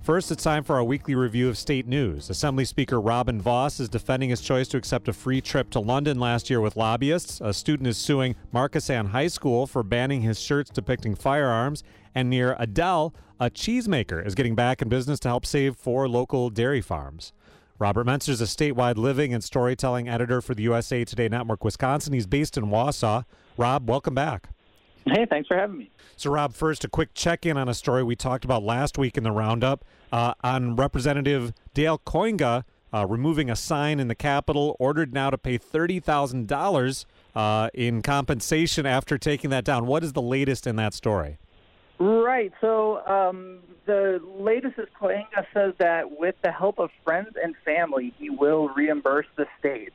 First, it's time for our weekly review of state news. Assembly Speaker Robin Vos is defending his choice to accept a free trip to London last year with lobbyists. A student is suing Marcus Ann High School for banning his shirts depicting firearms. And near Adel, a cheesemaker is getting back in business to help save 4 local dairy farms. Robert Menzer is a statewide living and storytelling editor for the USA Today Network Wisconsin. He's based in Wausau. Rob, welcome back. Hey, thanks for having me. So, Rob, first, a quick check-in on a story we talked about last week in the Roundup on Representative Dale Koinga removing a sign in the Capitol, ordered now to pay $30,000 in compensation after taking that down. What is the latest in that story? Right. So the latest is Koinga says that with the help of friends and family, he will reimburse the state.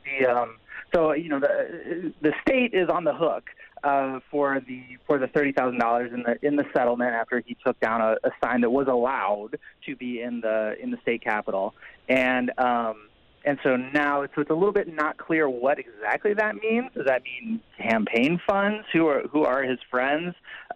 The state is on the hook for the $30,000 in the settlement after he took down a sign that was allowed to be in the state capitol, and so now it's a little bit not clear what exactly that means. Does that mean campaign funds? Who are his friends?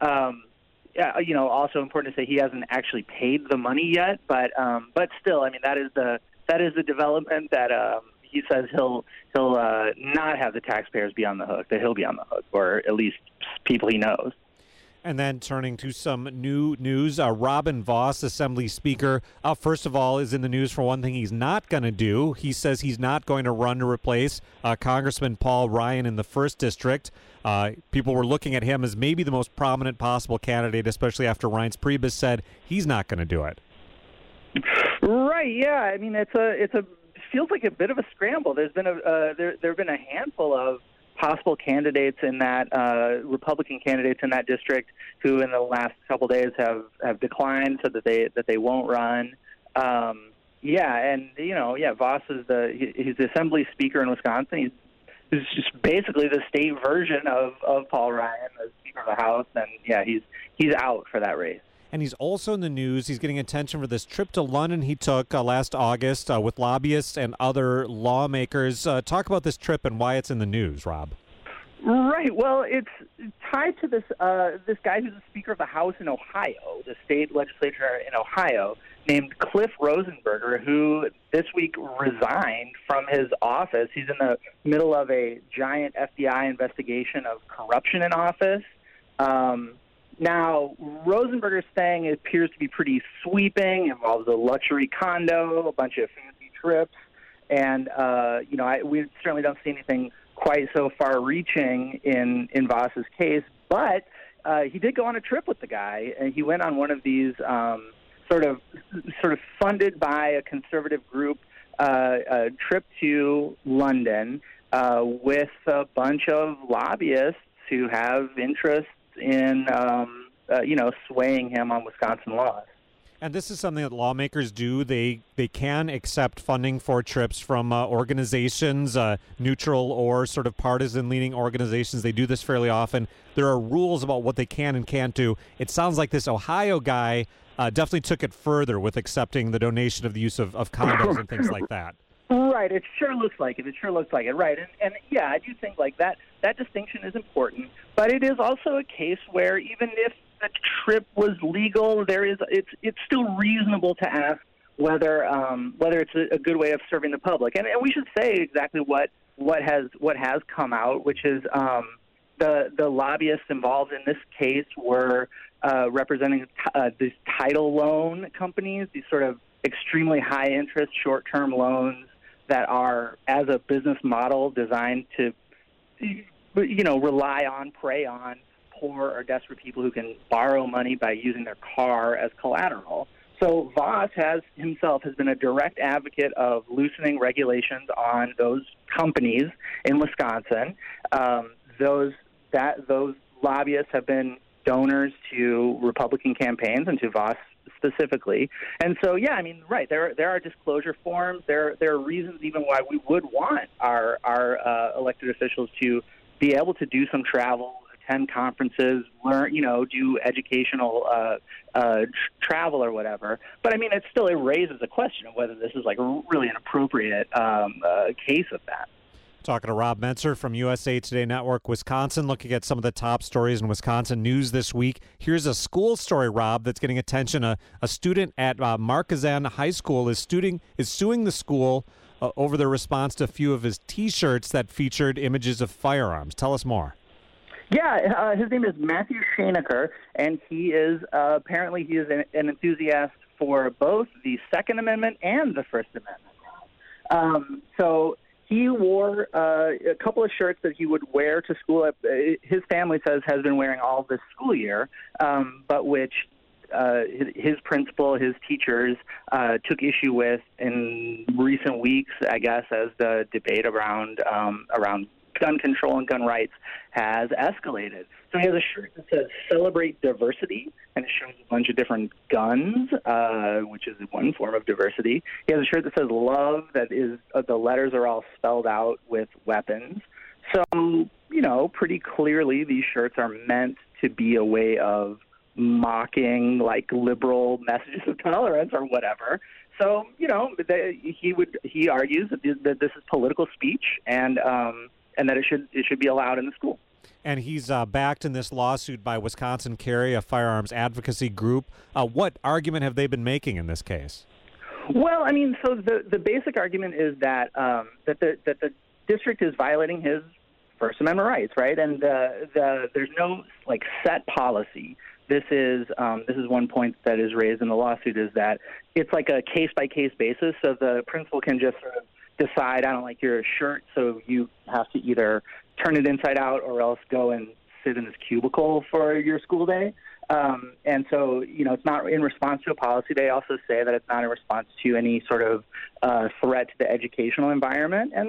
Also important to say he hasn't actually paid the money yet, but still, I mean that is the development that he says he'll not have the taxpayers be on the hook, that he'll be on the hook, or at least people he knows. And then turning to some new news, Robin Vos, Assembly Speaker, first of all, is in the news for one thing he's not going to do. He says he's not going to run to replace Congressman Paul Ryan in the 1st District. People were looking at him as maybe the most prominent possible candidate, especially after Reince Priebus said he's not going to do it. Right, yeah. I mean, it feels like a bit of a scramble. There's been there have been a handful of possible candidates in that Republican candidates in that district who in the last couple days have declined, so that they won't run. Vos is he's the Assembly Speaker in Wisconsin. He's just basically the state version of Paul Ryan, the Speaker of the House, and he's out for that race. And he's also in the news. He's getting attention for this trip to London he took last August with lobbyists and other lawmakers. Talk about this trip and why it's in the news, Rob. Right. Well, it's tied to this guy who's the Speaker of the House in Ohio, the state legislature in Ohio, named Cliff Rosenberger, who this week resigned from his office. He's in the middle of a giant FBI investigation of corruption in office. Now, Rosenberger's thing appears to be pretty sweeping, involves a luxury condo, a bunch of fancy trips, and, we certainly don't see anything quite so far-reaching in Vos's case, but he did go on a trip with the guy, and he went on one of these sort of funded by a conservative group a trip to London with a bunch of lobbyists who have interests in, swaying him on Wisconsin laws. And this is something that lawmakers do. They can accept funding for trips from organizations, neutral or sort of partisan-leaning organizations. They do this fairly often. There are rules about what they can and can't do. It sounds like this Ohio guy definitely took it further with accepting the donation of the use of condos and things like that. Right. It sure looks like it. Right. And I do think like that distinction is important. But it is also a case where even if the trip was legal, it's still reasonable to ask whether it's a good way of serving the public. And we should say exactly what has come out, which is the lobbyists involved in this case were representing these title loan companies, these sort of extremely high interest short-term loans that are, as a business model, designed to, prey on poor or desperate people who can borrow money by using their car as collateral. So Vos has been a direct advocate of loosening regulations on those companies in Wisconsin. Those lobbyists have been donors to Republican campaigns and to Vos specifically. And so, there are disclosure forms. There are reasons even why we would want our elected officials to be able to do some travel, attend conferences, learn, do educational travel or whatever. But it raises a question of whether this is like really an appropriate case of that. Talking to Rob Mentzer from USA Today Network, Wisconsin, looking at some of the top stories in Wisconsin news this week. Here's a school story, Rob, that's getting attention. A student at Marquezan High School is suing the school over their response to a few of his T-shirts that featured images of firearms. Tell us more. Yeah, his name is Matthew Shaneker, and he is apparently he is an enthusiast for both the Second Amendment and the First Amendment. So he wore a couple of shirts that he would wear to school. His family says has been wearing all this school year, but which his principal, his teachers took issue with in recent weeks, I guess, as the debate around gun control and gun rights has escalated. So he has a shirt that says "Celebrate Diversity," and it shows a bunch of different guns, which is one form of diversity. He has a shirt that says "Love," that is the letters are all spelled out with weapons. So, pretty clearly these shirts are meant to be a way of mocking, like, liberal messages of tolerance or whatever. So, he argues that this is political speech and that it should be allowed in the school. And he's backed in this lawsuit by Wisconsin Carry, a firearms advocacy group. What argument have they been making in this case? Well, I mean, so the basic argument is that that the district is violating his First Amendment rights, right? And there's no set policy. This is one point that is raised in the lawsuit, is that it's like a case by case basis. So the principal can just sort of decide, I don't like your shirt, so you have to either turn it inside out or else go and sit in this cubicle for your school day. And so, it's not in response to a policy. They also say that it's not in response to any sort of threat to the educational environment. And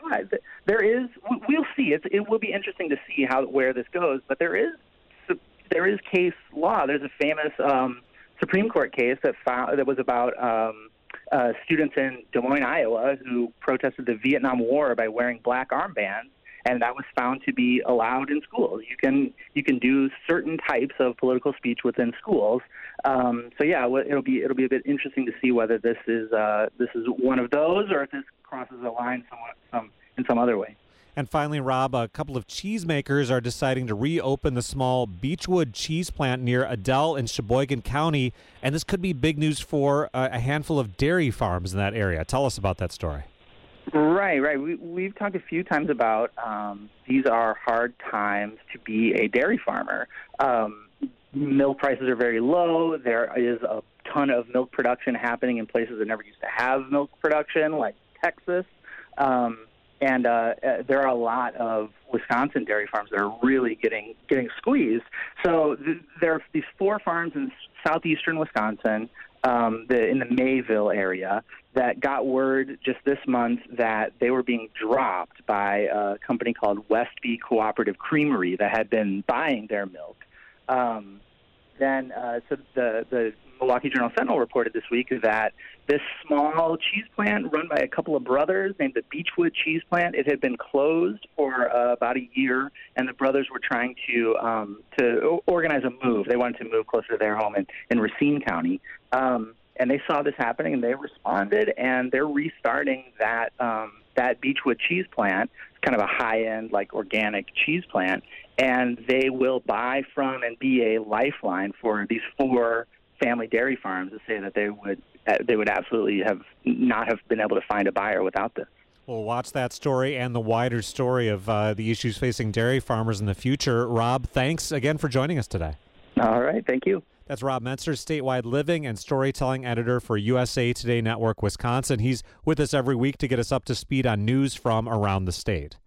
we'll see. It will be interesting to see where this goes. But there is case law. There's a famous Supreme Court case that was about students in Des Moines, Iowa, who protested the Vietnam War by wearing black armbands, and that was found to be allowed in schools. You can do certain types of political speech within schools. So yeah, it'll be a bit interesting to see whether this is one of those, or if this crosses a line in some other way. And finally, Rob, a couple of cheesemakers are deciding to reopen the small Beechwood cheese plant near Adel in Sheboygan County, and this could be big news for a handful of dairy farms in that area. Tell us about that story. Right. We've talked a few times about these are hard times to be a dairy farmer. Milk prices are very low. There is a ton of milk production happening in places that never used to have milk production, like Texas. And there are a lot of Wisconsin dairy farms that are really getting squeezed. So there are these 4 farms in southeastern Wisconsin, in the Mayville area, that got word just this month that they were being dropped by a company called Westby Cooperative Creamery that had been buying their milk. So the Milwaukee Journal-Sentinel reported this week that this small cheese plant run by a couple of brothers named the Beechwood Cheese Plant, it had been closed for about a year, and the brothers were trying to organize a move. They wanted to move closer to their home in Racine County. And they saw this happening, and they responded, and they're restarting that Beechwood cheese plant. It's kind of a high-end, organic cheese plant, and they will buy from and be a lifeline for these 4 family dairy farms to say that they would absolutely not have been able to find a buyer without this. We'll watch that story and the wider story of the issues facing dairy farmers in the future. Rob, thanks again for joining us today. All right, thank you. That's Rob Mentzer, statewide living and storytelling editor for USA Today Network Wisconsin. He's with us every week to get us up to speed on news from around the state.